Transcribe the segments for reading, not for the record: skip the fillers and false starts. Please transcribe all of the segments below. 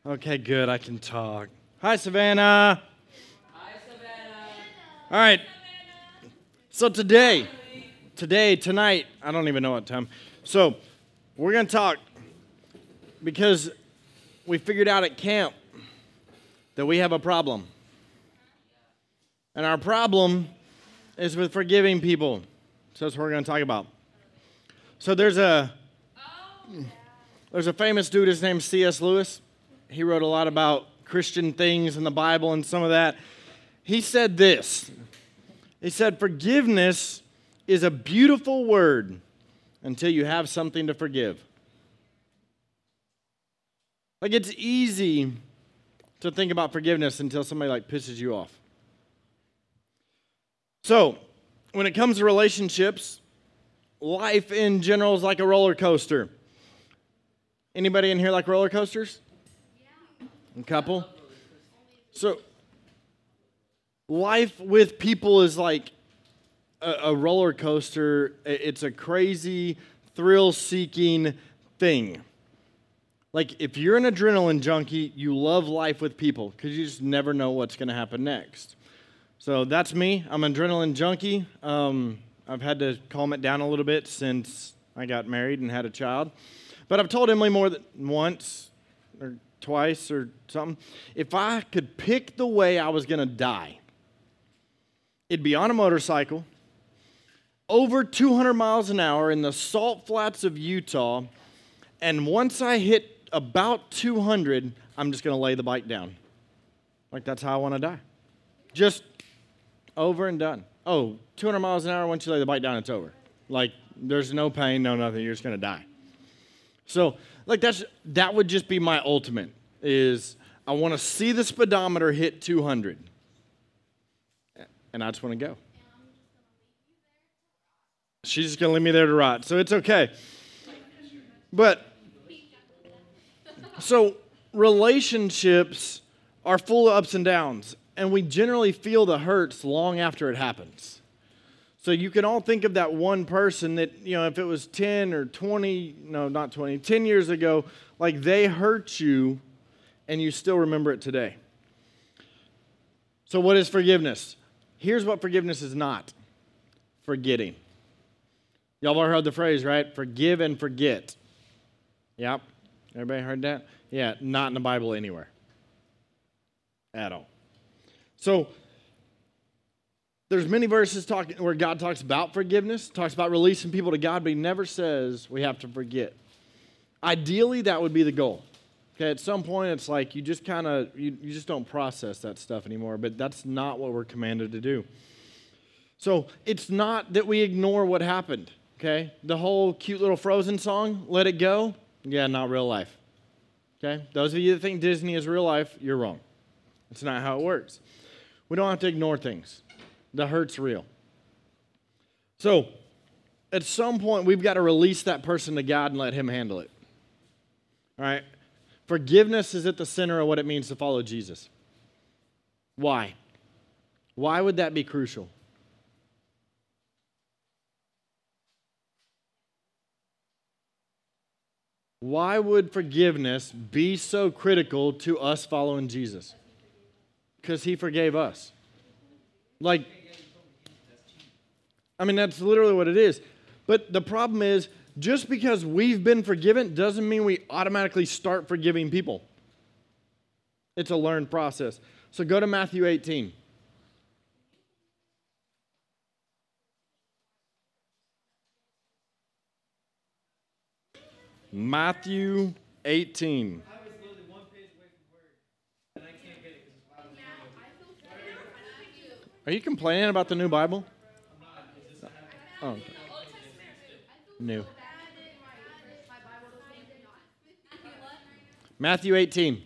Okay, good. I can talk. Hi, Savannah. Hi, Savannah. All right. So tonight, I don't even know what time. So we're going to talk because we figured out at camp that we have a problem. And our problem is with forgiving people. So that's what we're going to talk about. So there's a famous dude, his name's C.S. Lewis. He wrote a lot about Christian things in the Bible and some of that. He said this. He said, forgiveness is a beautiful word until you have something to forgive. Like, it's easy to think about forgiveness until somebody pisses you off. So, when it comes to relationships, life in general is like a roller coaster. Anybody in here like roller coasters? A couple? So, life with people is like a roller coaster. It's a crazy, thrill-seeking thing. Like, if you're an adrenaline junkie, you love life with people because you just never know what's going to happen next. So that's me. I'm an adrenaline junkie. I've had to calm it down a little bit since I got married and had a child. But I've told Emily more than once or twice or something, if I could pick the way I was going to die, it'd be on a motorcycle, over 200 miles an hour in the salt flats of Utah, and once I hit about 200, I'm just going to lay the bike down. Like, that's how I want to die. Just over and done. 200 miles an hour, once you lay the bike down, it's over. Like, there's no pain, no nothing, you're just going to die. So, that would just be my ultimate, is I want to see the speedometer hit 200. And I just want to go. She's just going to leave me there to rot, so it's okay. But, so relationships are full of ups and downs, and we generally feel the hurts long after it happens. So you can all think of that one person that, if it was 10 or 20, no, not 20, 10 years ago, like they hurt you and you still remember it today. So what is forgiveness? Here's what forgiveness is not. Forgetting. Y'all have heard the phrase, right? Forgive and forget. Yep. Everybody heard that? Yeah, not in the Bible anywhere. At all. So, there's many verses where God talks about forgiveness, talks about releasing people to God, but he never says we have to forget. Ideally, that would be the goal. Okay, at some point, it's like you just you just don't process that stuff anymore, but that's not what we're commanded to do. So, it's not that we ignore what happened, okay? The whole cute little Frozen song, Let It Go, yeah, not real life. Okay? Those of you that think Disney is real life, you're wrong. It's not how it works. We don't have to ignore things. The hurt's real. So, at some point, we've got to release that person to God and let him handle it. All right? Forgiveness is at the center of what it means to follow Jesus. Why? Why would that be crucial? Why would forgiveness be so critical to us following Jesus? Because he forgave us. That's literally what it is. But the problem is, just because we've been forgiven doesn't mean we automatically start forgiving people. It's a learned process. So go to Matthew 18. Matthew 18. I was literally one page away from Word, and I can't get it because it's loud. Are you complaining about the new Bible? I'm not. Oh, okay. New. Matthew 18.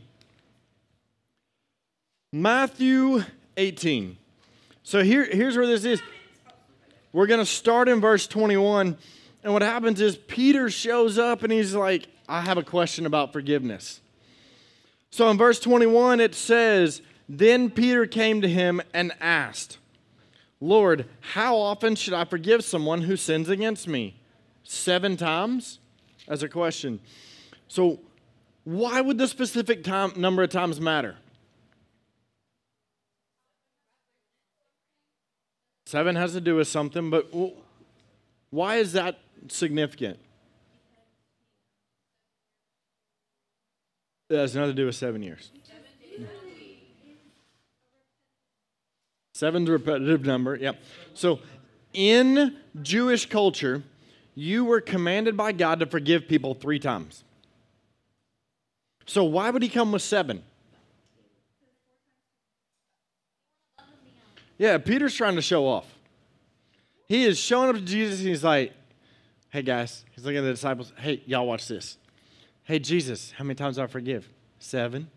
Matthew 18. So here's where this is. We're going to start in verse 21. And what happens is Peter shows up and he's like, I have a question about forgiveness. So in verse 21 it says, Then Peter came to him and asked, Lord, how often should I forgive someone who sins against me? 7 times? As a question. So Why would the specific number of times matter? 7 has to do with something, but why is that significant? It has nothing to do with 7 years. 7's a repetitive number, yep. So in Jewish culture, you were commanded by God to forgive people 3 times. So why would he come with 7? Yeah, Peter's trying to show off. He is showing up to Jesus and he's like, hey guys, he's looking at the disciples, hey, y'all watch this. Hey Jesus, how many times do I forgive? 7.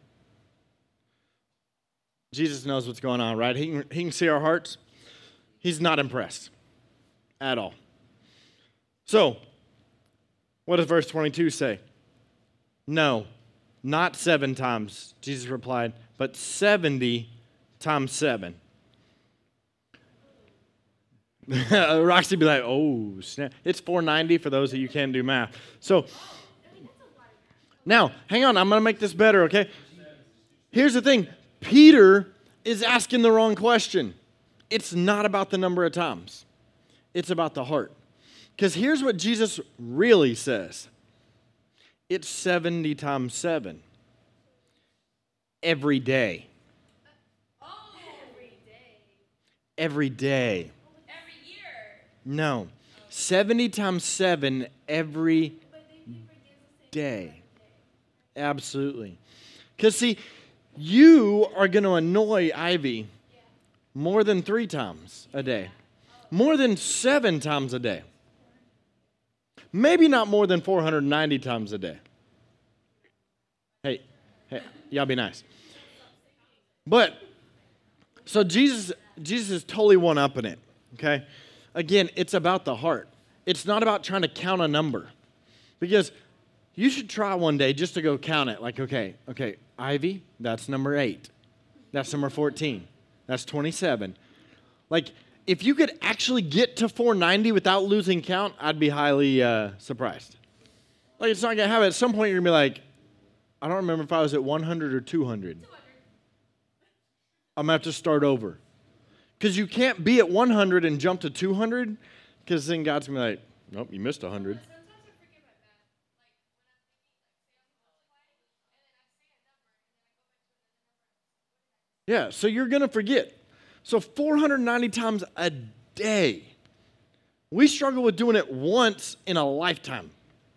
Jesus knows what's going on, right? He can see our hearts. He's not impressed at all. So, what does verse 22 say? No, not 7 times, Jesus replied, but 70 times 7. Roxy be like, oh, snap. It's 490 for those of you who can't do math. So, now, hang on, I'm going to make this better, okay? Here's the thing. Peter is asking the wrong question. It's not about the number of times. It's about the heart. Because here's what Jesus really says. It's 70 times 7. Every day. Every day. Every year. No. 70 times 7 every day. Absolutely. Because see, you are going to annoy Ivy more than 3 times a day. More than 7 times a day. Maybe not more than 490 times a day. Hey, y'all be nice. But, so Jesus is totally one-upping it, okay? Again, it's about the heart. It's not about trying to count a number. Because you should try one day just to go count it. Like, okay, Ivy, that's number 8. That's number 14. That's 27. Like, if you could actually get to 490 without losing count, I'd be highly surprised. Like, it's not going to happen. At some point, you're going to be like, I don't remember if I was at 100 or 200. I'm going to have to start over. Because you can't be at 100 and jump to 200, because then God's going to be like, nope, you missed 100. Yeah, so you're going to forget. So 490 times a day. We struggle with doing it once in a lifetime.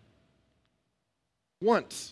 Once.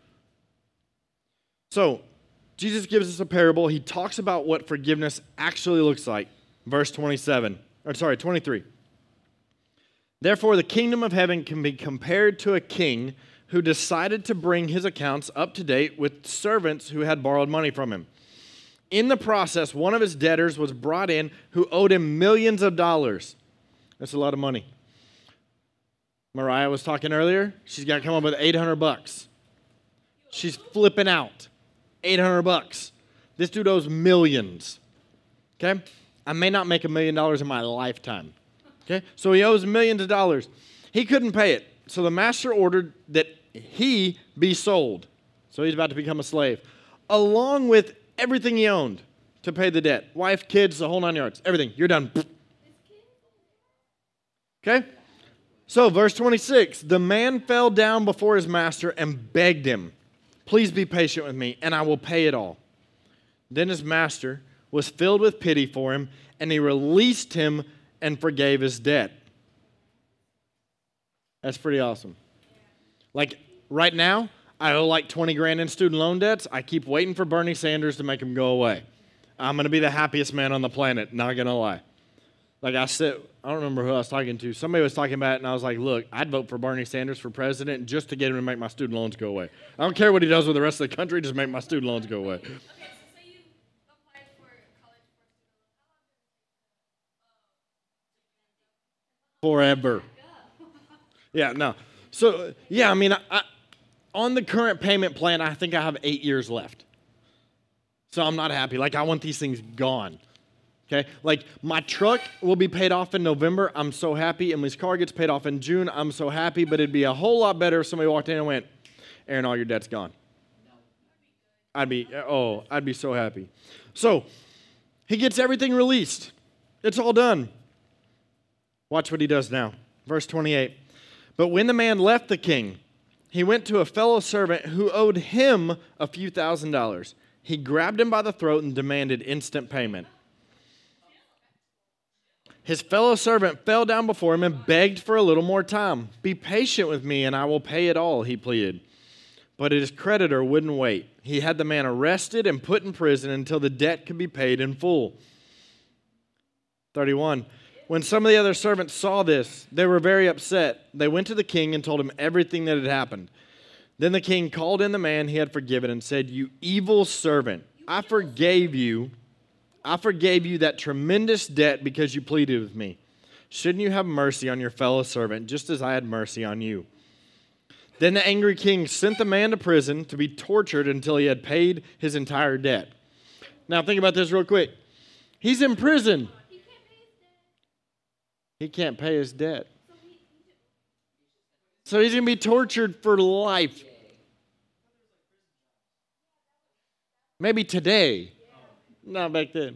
So, Jesus gives us a parable. He talks about what forgiveness actually looks like. Verse 23. Therefore, the kingdom of heaven can be compared to a king who decided to bring his accounts up to date with servants who had borrowed money from him. In the process, one of his debtors was brought in who owed him millions of dollars. That's a lot of money. Mariah was talking earlier. She's got to come up with $800. She's flipping out. $800. This dude owes millions. Okay? I may not make $1 million in my lifetime. Okay? So he owes millions of dollars. He couldn't pay it. So the master ordered that he be sold. So he's about to become a slave. Along with everything he owned to pay the debt. Wife, kids, the whole 9 yards. Everything. You're done. Okay? So, verse 26. The man fell down before his master and begged him, please be patient with me, and I will pay it all. Then his master was filled with pity for him, and he released him and forgave his debt. That's pretty awesome. Like, right now, I owe like 20 grand in student loan debts. I keep waiting for Bernie Sanders to make them go away. I'm going to be the happiest man on the planet, not going to lie. Like I said, I don't remember who I was talking to. Somebody was talking about it, and I was like, look, I'd vote for Bernie Sanders for president just to get him to make my student loans go away. I don't care what he does with the rest of the country, just make my student loans go away. Okay, so say you applied for college for Forever. Yeah, no. So, yeah, I mean, on the current payment plan, I think I have 8 years left. So I'm not happy. Like, I want these things gone. Okay? Like, my truck will be paid off in November. I'm so happy. Emily's car gets paid off in June. I'm so happy. But it'd be a whole lot better if somebody walked in and went, Aaron, all your debt's gone. I'd be so happy. So he gets everything released. It's all done. Watch what he does now. Verse 28. But when the man left the king, he went to a fellow servant who owed him a few $1,000s. He grabbed him by the throat and demanded instant payment. His fellow servant fell down before him and begged for a little more time. Be patient with me and I will pay it all, he pleaded. But his creditor wouldn't wait. He had the man arrested and put in prison until the debt could be paid in full. 31. When some of the other servants saw this, they were very upset. They went to the king and told him everything that had happened. Then the king called in the man he had forgiven and said, You evil servant, I forgave you that tremendous debt because you pleaded with me. Shouldn't you have mercy on your fellow servant just as I had mercy on you? Then the angry king sent the man to prison to be tortured until he had paid his entire debt. Now think about this real quick. He's in prison. He can't pay his debt. So he's going to be tortured for life. Maybe today. Not back then.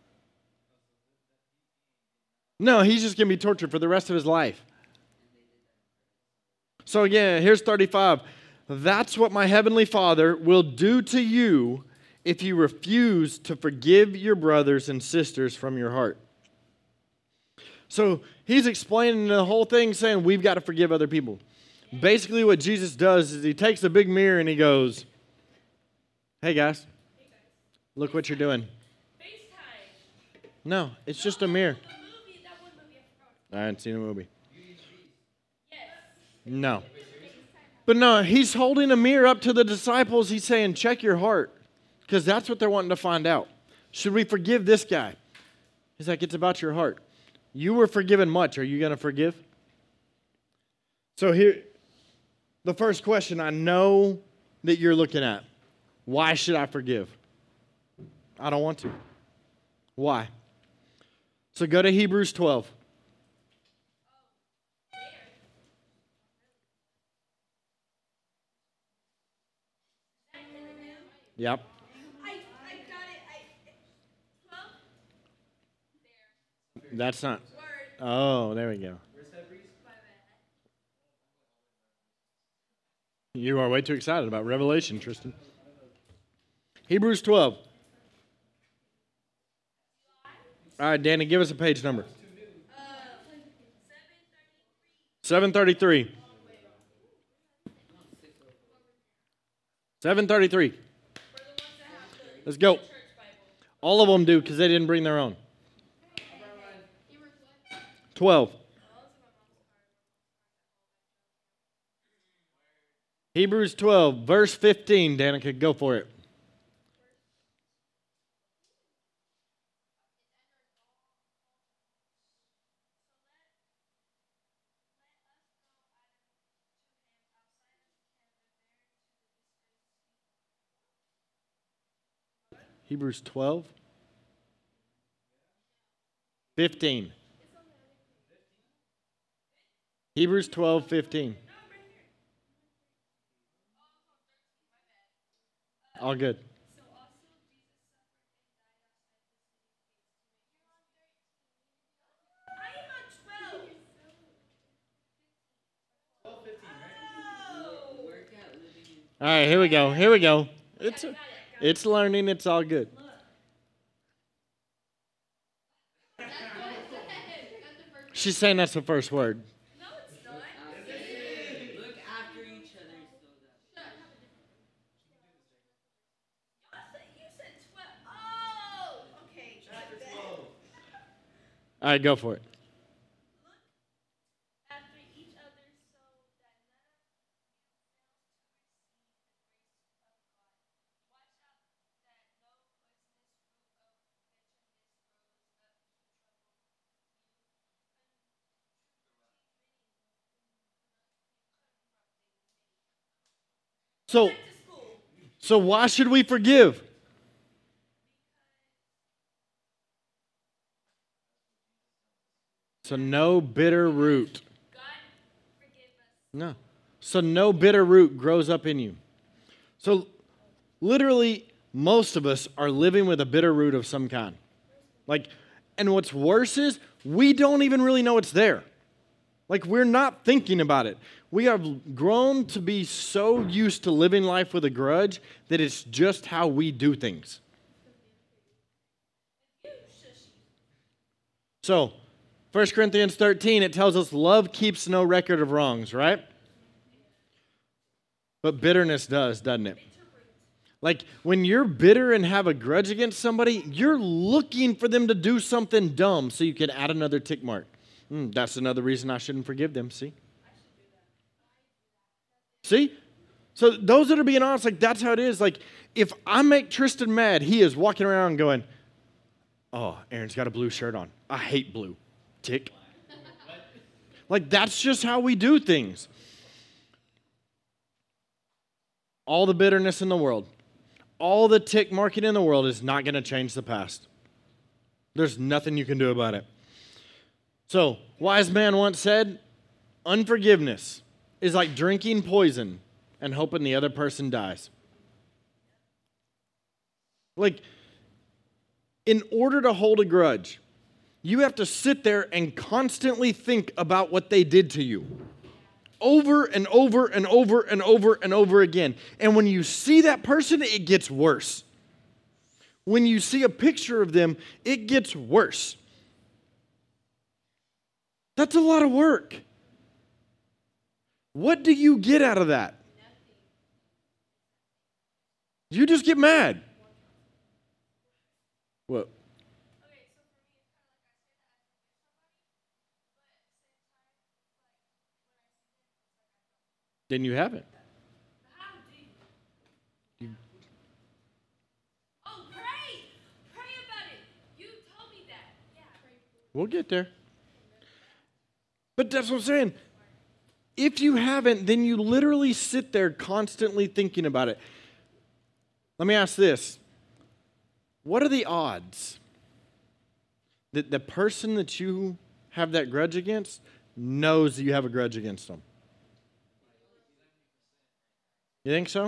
No, he's just going to be tortured for the rest of his life. So again, here's 35. That's what my heavenly Father will do to you if you refuse to forgive your brothers and sisters from your heart. So he's explaining the whole thing, saying we've got to forgive other people. Basically what Jesus does is he takes a big mirror and he goes, Hey guys, look what you're doing. FaceTime. No, it's just a mirror. The movie, that one movie I forgot. I haven't seen a movie. Yes. No. But no, he's holding a mirror up to the disciples. He's saying, check your heart. Because that's what they're wanting to find out. Should we forgive this guy? He's like, it's about your heart. You were forgiven much. Are you going to forgive? So here, the first question I know that you're looking at. Why should I forgive? I don't want to. Why? So go to Hebrews 12. Yep. I got it. 12? That's not. Word. Oh, there we go. You are way too excited about Revelation, Tristan. Hebrews 12. All right, Danny, give us a page number. 733. 733. Let's go. All of them do because they didn't bring their own. 12. Hebrews 12, verse 15. Danica, go for it. Hebrews 12, 15. Hebrews 12, 15. All good. All right, here we go. Here we go. It's learning. It's all good. She's saying that's the first word. No, it's not. Look after each other. You said 12. Oh, okay. All right, go for it. After each other so that none of you fails to receive the grace of God. Watch out that no poisonous root of bitterness grows up to trouble you. So why should we forgive? So no bitter root. God, forgive us. No. So no bitter root grows up in you. So literally, most of us are living with a bitter root of some kind. Like, and what's worse is we don't even really know it's there. Like, we're not thinking about it. We have grown to be so used to living life with a grudge that it's just how we do things. So, 1 Corinthians 13, it tells us love keeps no record of wrongs, right? But bitterness does, doesn't it? Like, when you're bitter and have a grudge against somebody, you're looking for them to do something dumb so you can add another tick mark. That's another reason I shouldn't forgive them, see? See? So those that are being honest, like, that's how it is. Like, if I make Tristan mad, he is walking around going, oh, Aaron's got a blue shirt on. I hate blue. Tick. Like, that's just how we do things. All the bitterness in the world, all the tick marking in the world is not going to change the past. There's nothing you can do about it. So, wise man once said, unforgiveness is like drinking poison and hoping the other person dies. Like, in order to hold a grudge, you have to sit there and constantly think about what they did to you. Over and over and over and over and over again. And when you see that person, it gets worse. When you see a picture of them, it gets worse. That's a lot of work. What do you get out of that? You just get mad. What? Then you haven't. How do you? Oh, pray! Pray about it. You told me that. Yeah. We'll get there. But that's what I'm saying. If you haven't, then you literally sit there constantly thinking about it. Let me ask this. What are the odds that the person that you have that grudge against knows that you have a grudge against them? You think so?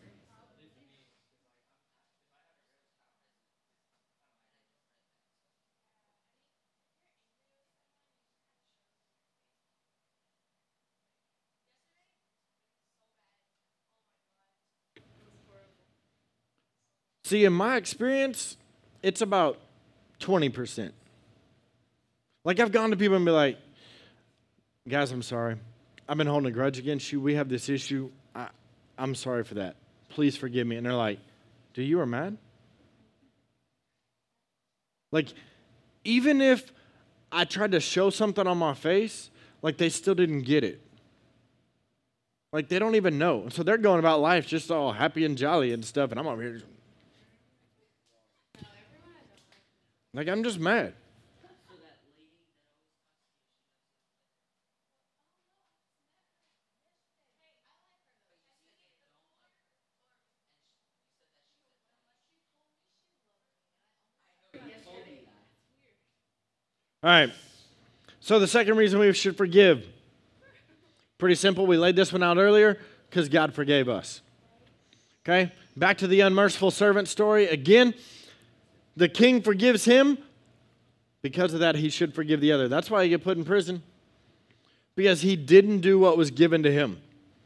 See, in my experience, it's about 20%. Like, I've gone to people and be like, guys, I'm sorry. I've been holding a grudge against you. We have this issue. I'm sorry for that. Please forgive me. And they're like, dude, you were mad? Like, even if I tried to show something on my face, like, they still didn't get it. Like, they don't even know. So they're going about life just all happy and jolly and stuff, and I'm over here. Like, I'm just mad. All right. So the second reason we should forgive. Pretty simple. We laid this one out earlier because God forgave us. Okay? Back to the unmerciful servant story. Again, the king forgives him. Because of that, he should forgive the other. That's why he get put in prison. Because he didn't do what was given to him.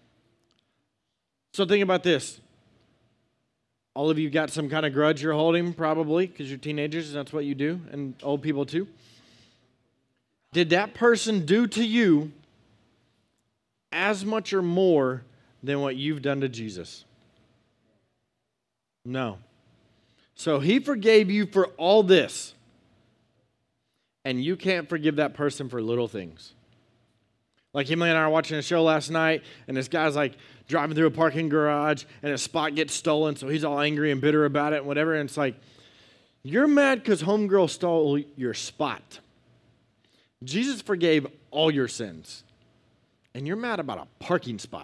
So think about this. All of you got some kind of grudge you're holding, probably, because you're teenagers, and that's what you do, and old people too. Did that person do to you as much or more than what you've done to Jesus? No. So he forgave you for all this, and you can't forgive that person for little things. Like Emily and I were watching a show last night, and this guy's like driving through a parking garage, and his spot gets stolen, so he's all angry and bitter about it and whatever, and it's like, you're mad because homegirl stole your spot. Jesus forgave all your sins, and you're mad about a parking spot.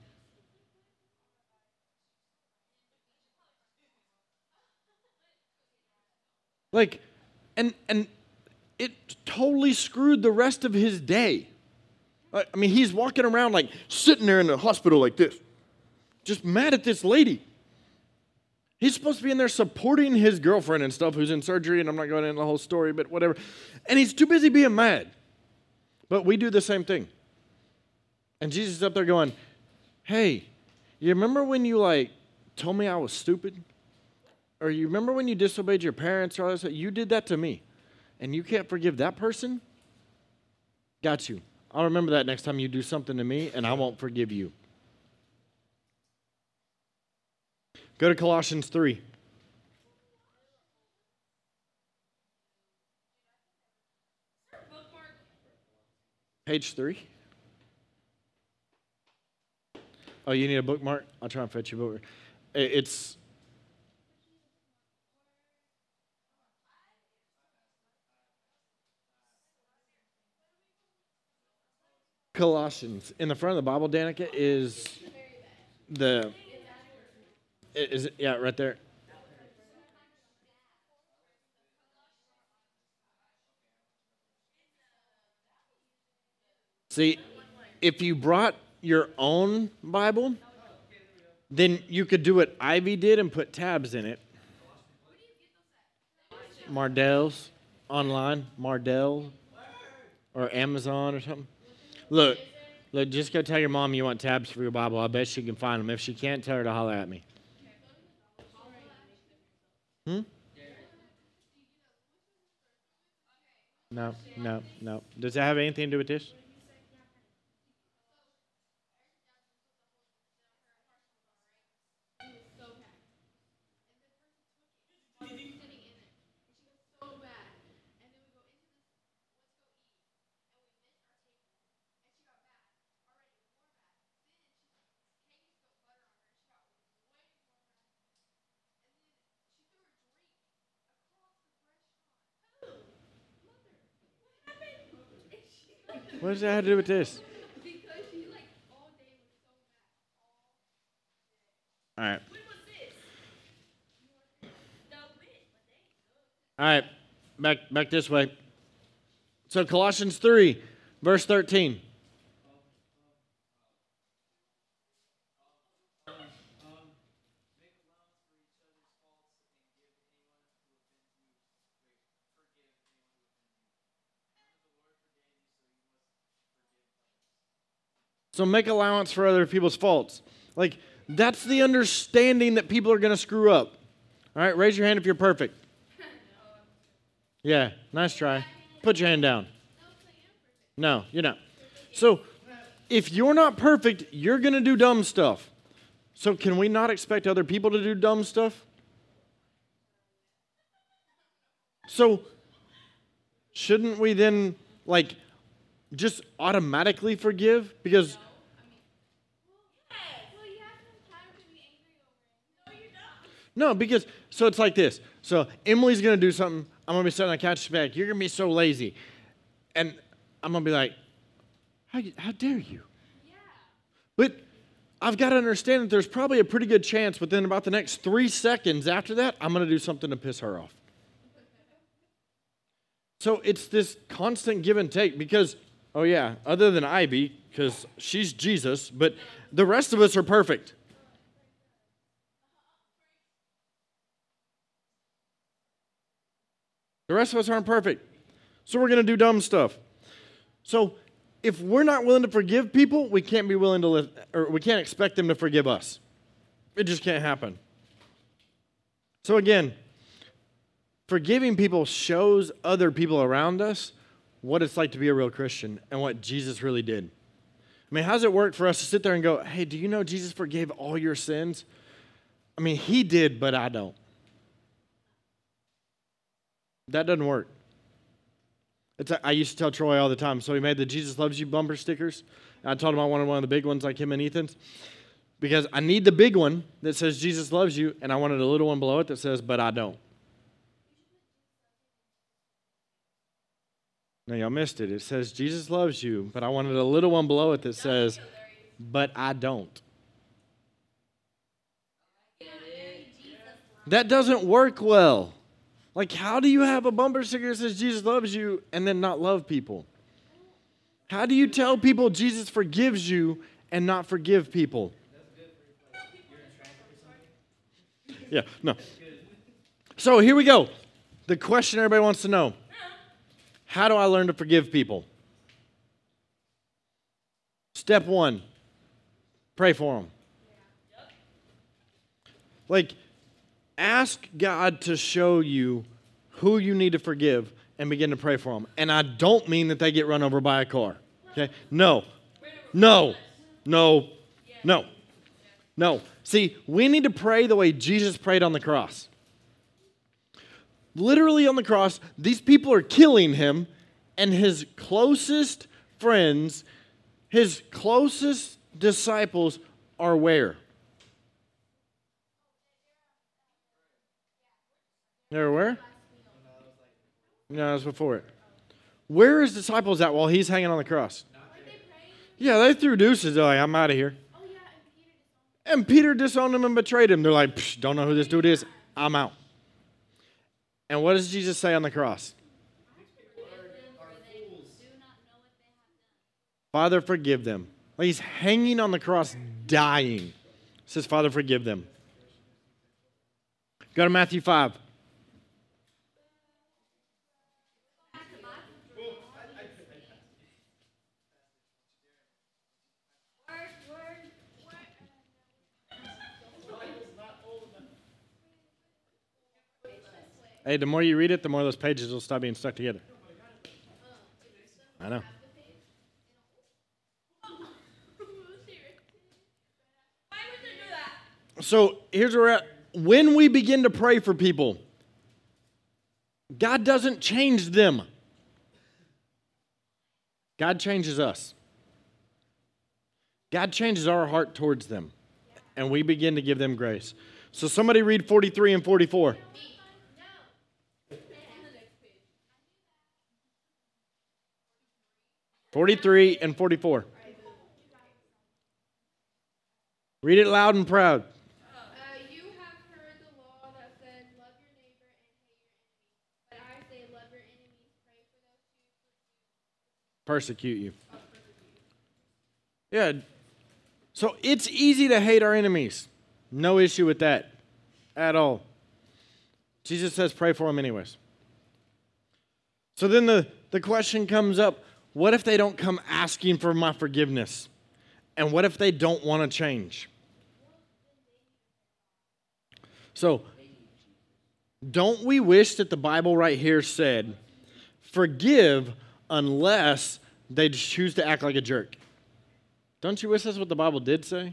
Like, and it totally screwed the rest of his day. I mean, he's walking around like sitting there in the hospital like this, just mad at this lady. He's supposed to be in there supporting his girlfriend and stuff who's in surgery, and I'm not going into the whole story, but whatever. And he's too busy being mad. But we do the same thing. And Jesus is up there going, hey, you remember when you told me I was stupid? Or you remember when you disobeyed your parents or all that? You did that to me. And you can't forgive that person? Got you. I'll remember that next time you do something to me, and I won't forgive you. Go to Colossians 3. Page 3. Oh, you need a bookmark? I'll try and fetch you a bookmark. It's Colossians. In the front of the Bible, Danica, is it, yeah, right there. See, if you brought your own Bible, then you could do what Ivy did and put tabs in it. Mardell's online, Mardell or Amazon or something. Look, just go tell your mom you want tabs for your Bible. I bet she can find them. If she can't, tell her to holler at me. No. Does that have anything to do with this? What does that have to do with this? All right. All right. Back this way. So Colossians 3, verse 13. So make allowance for other people's faults. That's the understanding that people are going to screw up. All right, raise your hand if you're perfect. Yeah, nice try. Put your hand down. No, you're not. So if you're not perfect, you're going to do dumb stuff. So can we not expect other people to do dumb stuff? So shouldn't we then, just automatically forgive? Because no, because so it's like this. So Emily's going to do something. I'm going to be sitting on the couch back. You're going to be so lazy. And I'm going to be like, how dare you? Yeah. But I've got to understand that there's probably a pretty good chance within about the next 3 seconds after that, I'm going to do something to piss her off. So it's this constant give and take because, oh yeah, other than Ivy, because she's Jesus, but the rest of us are perfect. The rest of us aren't perfect. So we're going to do dumb stuff. So if we're not willing to forgive people, we can't be willing to live, or we can't expect them to forgive us. It just can't happen. So again, forgiving people shows other people around us what it's like to be a real Christian and what Jesus really did. I mean, how does it work for us to sit there and go, hey, do you know Jesus forgave all your sins? I mean, he did, but I don't. That doesn't work. I used to tell Troy all the time. So he made the Jesus Loves You bumper stickers. I told him I wanted one of the big ones like him and Ethan's. Because I need the big one that says Jesus loves you, and I wanted a little one below it that says, but I don't. No, y'all missed it. It says Jesus loves you, but I wanted a little one below it that says, but I don't. That doesn't work well. How do you have a bumper sticker that says Jesus loves you and then not love people? How do you tell people Jesus forgives you and not forgive people? Yeah, no. So here we go. The question everybody wants to know. How do I learn to forgive people? Step 1, pray for them. Like, ask God to show you who you need to forgive and begin to pray for them. And I don't mean that they get run over by a car. Okay? No. See, we need to pray the way Jesus prayed on the cross. Literally on the cross, these people are killing him, and his closest friends, his closest disciples are where? They're where? No, that was before it. Where are his disciples at while he's hanging on the cross? Yeah, they threw deuces. They're like, I'm out of here. And Peter disowned him and betrayed him. They're like, don't know who this dude is. I'm out. And what does Jesus say on the cross? Father, forgive them. Like, he's hanging on the cross, dying. He says, Father, forgive them. Go to Matthew 5. Hey, the more you read it, the more those pages will stop being stuck together. I know. So here's where we're at. When we begin to pray for people, God doesn't change them. God changes us. God changes our heart towards them, and we begin to give them grace. So somebody read 43 and 44. 43 and 44. Read it loud and proud. You have heard the law that said, love your neighbor and hate your enemies. But I say, love your enemies, pray for those who Persecute you. Yeah. So it's easy to hate our enemies. No issue with that at all. Jesus says pray for them anyways. So then the question comes up, what if they don't come asking for my forgiveness? And what if they don't want to change? So, don't we wish that the Bible right here said, forgive unless they choose to act like a jerk? Don't you wish that's what the Bible did say?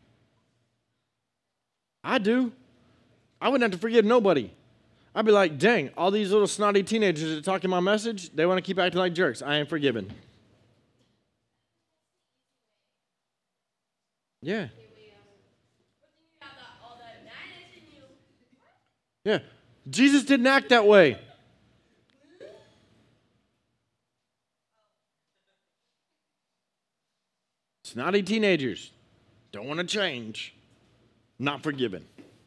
I do. I wouldn't have to forgive nobody. I'd be like, dang, all these little snotty teenagers that talking my message, they want to keep acting like jerks. I ain't forgiven. Yeah. Yeah. Jesus didn't act that way. Snotty teenagers don't want to change. Not forgiven.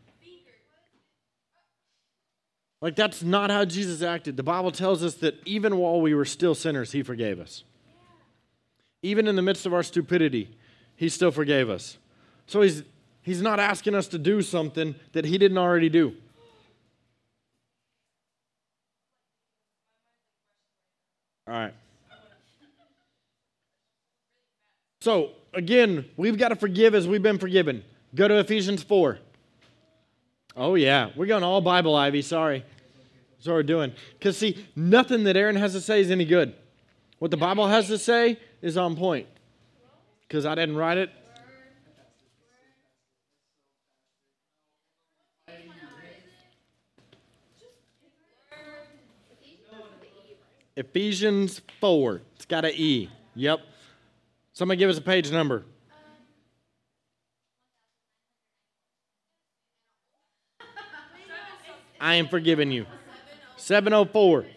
Like, that's not how Jesus acted. The Bible tells us that even while we were still sinners, he forgave us. Even in the midst of our stupidity, he still forgave us. So he's not asking us to do something that he didn't already do. All right. So, again, we've got to forgive as we've been forgiven. Go to Ephesians 4. Oh, yeah. We're going all Bible, Ivy. Sorry. That's what we're doing. Because, see, nothing that Aaron has to say is any good. What the Bible has to say is on point. Because I didn't write it. Ephesians 4. It's got an E. Yep. Somebody give us a page number. I am forgiving you. 704.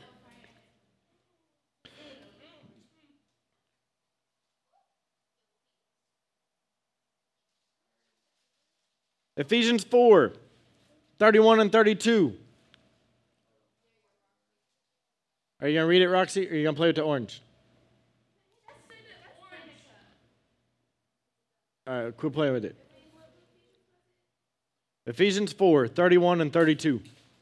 Ephesians 4, 31 and 32. Are you going to read it, Roxy, or are you going to play with the orange? All right, quit playing with it. Ephesians 4, 31 and 32.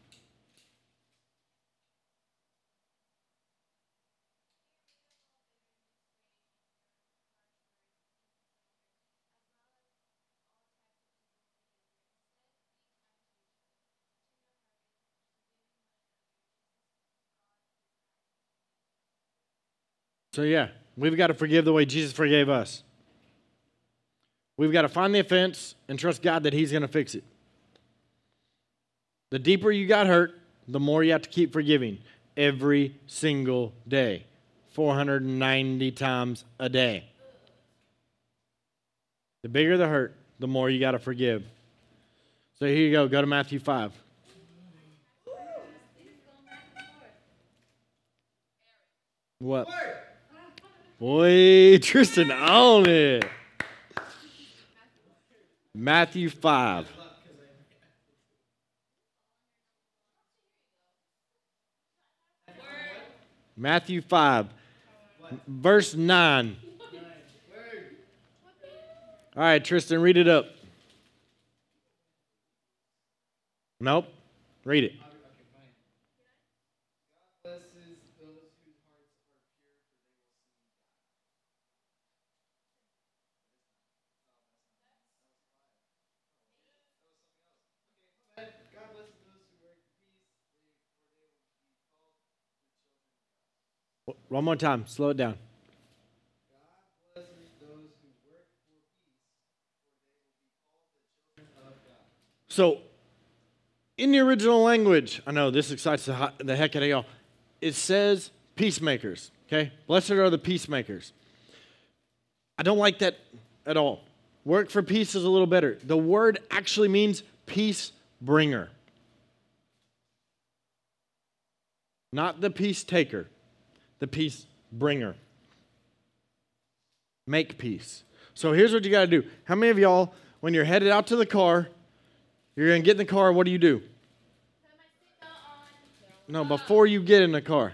So yeah, we've got to forgive the way Jesus forgave us. We've got to find the offense and trust God that He's going to fix it. The deeper you got hurt, the more you have to keep forgiving every single day, 490 times a day. The bigger the hurt, the more you got to forgive. So here you go. Go to Matthew 5. What? Boy, Tristan on it. Matthew 5. Matthew 5, verse 9. All right, Tristan, read it up. Nope. Read it. One more time. Slow it down. So, in the original language, I know this excites the heck out of y'all. It says peacemakers, okay? Blessed are the peacemakers. I don't like that at all. Work for peace is a little better. The word actually means peace bringer. Not the peace taker, the peace bringer. Make peace. So here's what you got to do. How many of y'all, when you're headed out to the car, you're going to get in the car, what do? No, before you get in the car.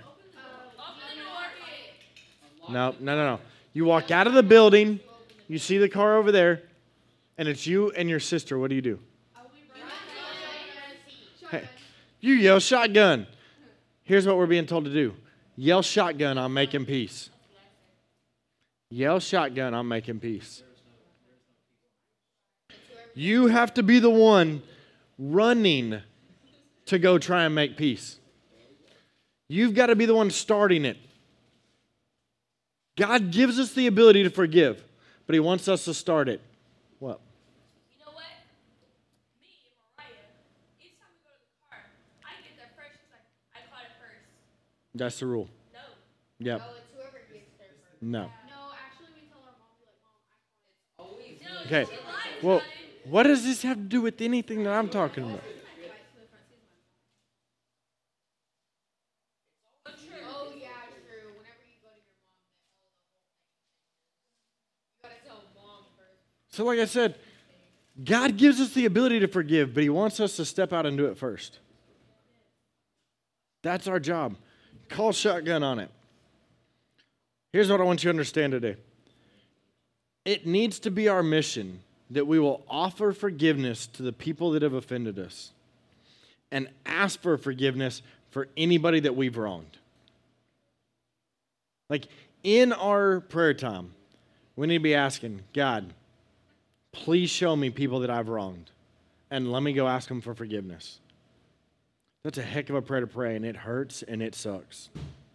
No. You walk out of the building, you see the car over there, and it's you and your sister. What do? Hey, you yell shotgun. Here's what we're being told to do. Yell shotgun, I'm making peace. Yell shotgun, I'm making peace. You have to be the one running to go try and make peace. You've got to be the one starting it. God gives us the ability to forgive, but He wants us to start it. What? You know what? Me and Mariah, each time we go to the car, I get there first. She's like, I caught it first. That's the rule. No. Yep. No, it's whoever gets there first. No. No, actually, we tell our mom, like, Mom, I caught it. No, Okay. she lies Well, about it. what does this have to do with anything that I'm talking about? Oh, yeah, true. Whenever you go to your mom, you gotta tell mom first. So like I said, God gives us the ability to forgive, but He wants us to step out and do it first. That's our job. Call shotgun on it. Here's what I want you to understand today. It needs to be our mission that we will offer forgiveness to the people that have offended us and ask for forgiveness for anybody that we've wronged. Like in our prayer time, we need to be asking, God, please show me people that I've wronged, and let me go ask them for forgiveness. That's a heck of a prayer to pray, and it hurts and it sucks.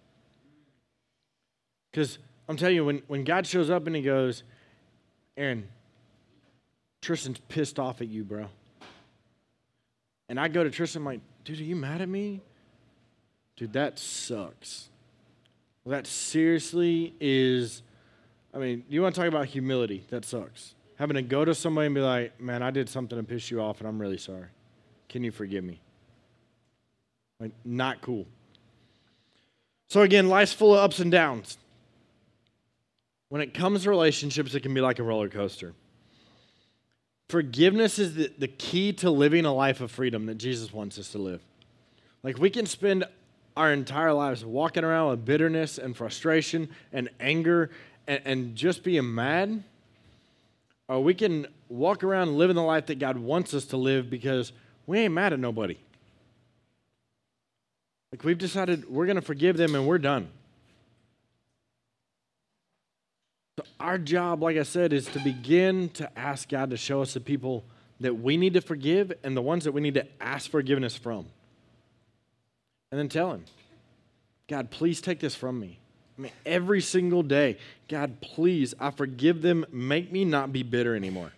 Because I'm telling you, when God shows up and He goes, Aaron, Tristan's pissed off at you, bro. And I go to Tristan, I'm like, dude, are you mad at me? Dude, that sucks. Well, that seriously is, I mean, you want to talk about humility? That sucks. Having to go to somebody and be like, man, I did something to piss you off and I'm really sorry. Can you forgive me? Like, not cool. So again, life's full of ups and downs. When it comes to relationships, it can be like a roller coaster. Forgiveness is the key to living a life of freedom that Jesus wants us to live. Like we can spend our entire lives walking around with bitterness and frustration and anger and just being mad. Or we can walk around living the life that God wants us to live because we ain't mad at nobody. Like we've decided we're going to forgive them and we're done. So our job, like I said, is to begin to ask God to show us the people that we need to forgive and the ones that we need to ask forgiveness from. And then tell him, God, please take this from me. I mean, every single day, God, please, I forgive them. Make me not be bitter anymore.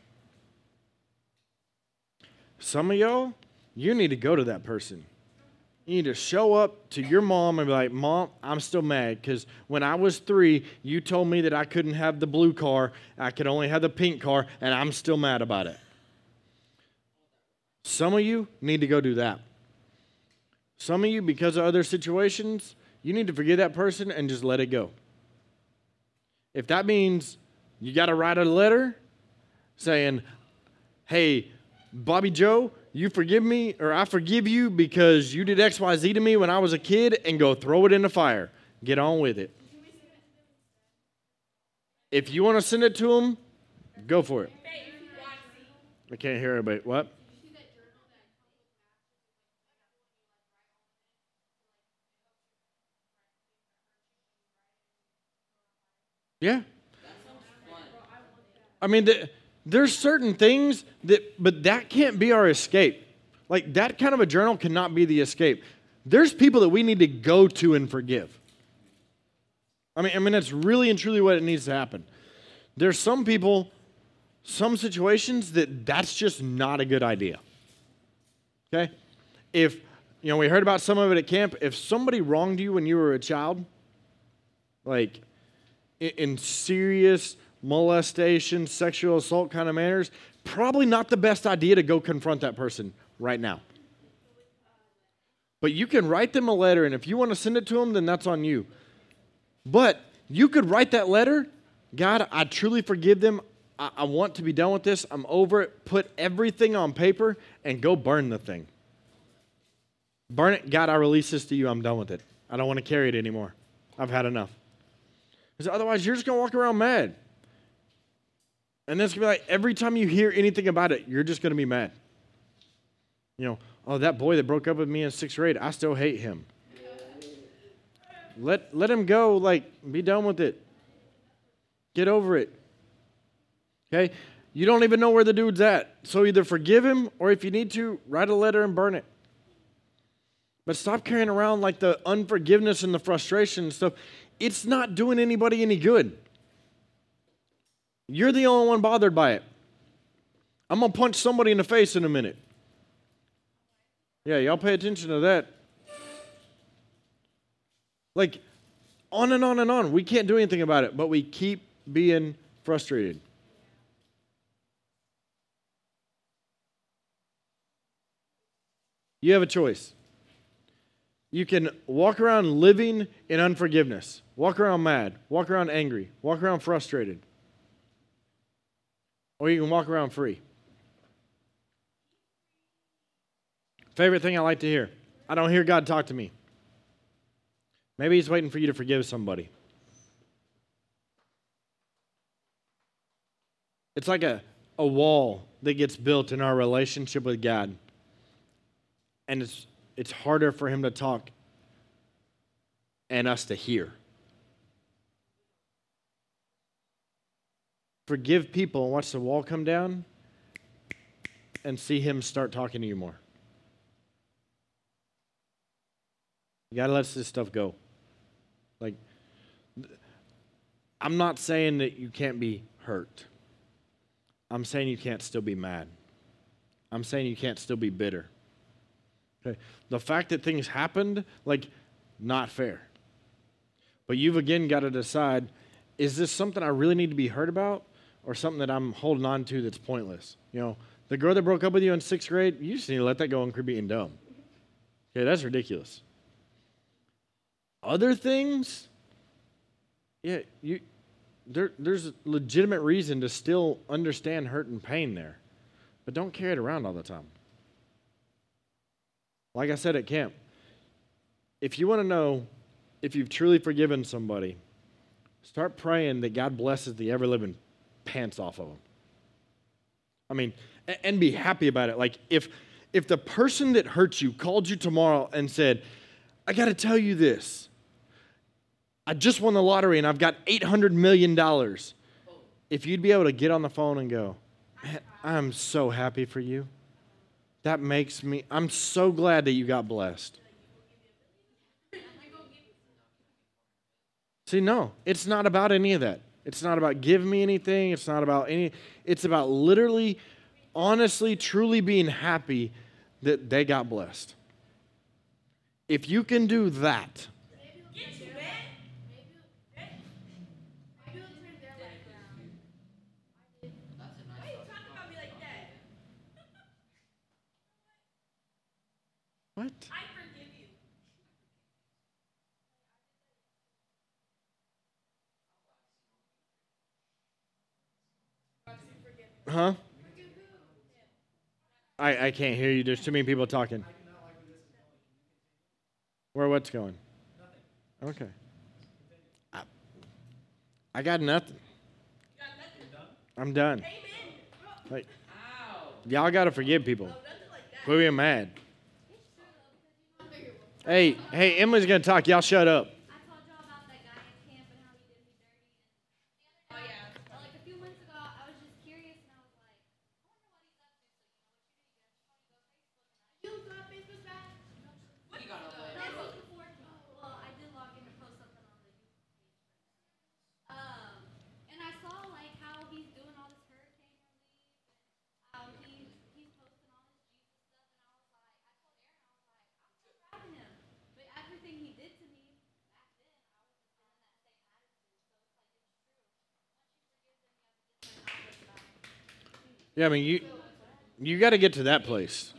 Some of y'all, you need to go to that person. You need to show up to your mom and be like, Mom, I'm still mad because when I was 3, you told me that I couldn't have the blue car, I could only have the pink car, and I'm still mad about it. Some of you need to go do that. Some of you, because of other situations, you need to forgive that person and just let it go. If that means you got to write a letter saying, hey, Bobby Joe, you forgive me, or I forgive you because you did X, Y, Z to me when I was a kid, and go throw it in the fire. Get on with it. If you want to send it to them, go for it. I can't hear everybody. What? Yeah. I mean, there's certain things but that can't be our escape. Like that kind of a journal cannot be the escape. There's people that we need to go to and forgive. I mean, that's really and truly what it needs to happen. There's some people, some situations that's just not a good idea. Okay? If, we heard about some of it at camp. If somebody wronged you when you were a child, like in serious molestation, sexual assault kind of manners, probably not the best idea to go confront that person right now. But you can write them a letter, and if you want to send it to them, then that's on you. But you could write that letter, God, I truly forgive them. I want to be done with this. I'm over it. Put everything on paper and go burn the thing. Burn it. God, I release this to you. I'm done with it. I don't want to carry it anymore. I've had enough. Because otherwise, you're just going to walk around mad. And then it's going to be like every time you hear anything about it, you're just going to be mad. Oh, that boy that broke up with me in 6th grade, I still hate him. Let him go, be done with it. Get over it. Okay? You don't even know where the dude's at. So either forgive him, or if you need to, write a letter and burn it. But stop carrying around the unforgiveness and the frustration and stuff. It's not doing anybody any good. You're the only one bothered by it. I'm going to punch somebody in the face in a minute. Yeah, y'all pay attention to that. On and on and on. We can't do anything about it, but we keep being frustrated. You have a choice. You can walk around living in unforgiveness, walk around mad, walk around angry, walk around frustrated, or you can walk around free. Favorite thing I like to hear. I don't hear God talk to me. Maybe he's waiting for you to forgive somebody. It's like a wall that gets built in our relationship with God. And it's harder for him to talk and us to hear. Forgive people and watch the wall come down and see him start talking to you more. You got to let this stuff go. I'm not saying that you can't be hurt. I'm saying you can't still be mad. I'm saying you can't still be bitter. Okay? The fact that things happened, not fair. But you've again got to decide, is this something I really need to be hurt about or something that I'm holding on to that's pointless? The girl that broke up with you in 6th grade, you just need to let that go and quit being dumb. Okay, that's ridiculous. Other things, yeah, there's legitimate reason to still understand hurt and pain there, but don't carry it around all the time. Like I said at camp, if you want to know if you've truly forgiven somebody, start praying that God blesses the ever-living pants off of them. I mean, and be happy about it. Like if the person that hurt you called you tomorrow and said, I got to tell you this. I just won the lottery and I've got $800 million. If you'd be able to get on the phone and go, man, I'm so happy for you. That makes me, I'm so glad that you got blessed. See, no, it's not about any of that. It's not about give me anything. It's not about it's about literally, honestly, truly being happy that they got blessed. If you can do that, what? I forgive you. Huh? I can't hear you. There's too many people talking. Where what's going? Okay. I got nothing. I'm done. Like, y'all got to forgive people. Quit being mad. Hey, Emily's going to talk. Y'all shut up. I told y'all about that guy at camp and how he did me dirty. And the other day, like a few months ago, I was just curious and I was like, I wonder what he's up to. So, you know what you do? You just want to go Facebook back? What you got on there? No, before. Well, I did log in to post something on the youth page. And I saw like how he's doing all this hurricane relief and how he's posting all this Jesus stuff. And I was like, I told Aaron, I was like, I'm so proud of him. But everything he did to me back then, I wasn't feeling that same attitude. So it's like it's true. Once you forgive them, you have a different outlook about it. Yeah, I mean, you got to get to that place.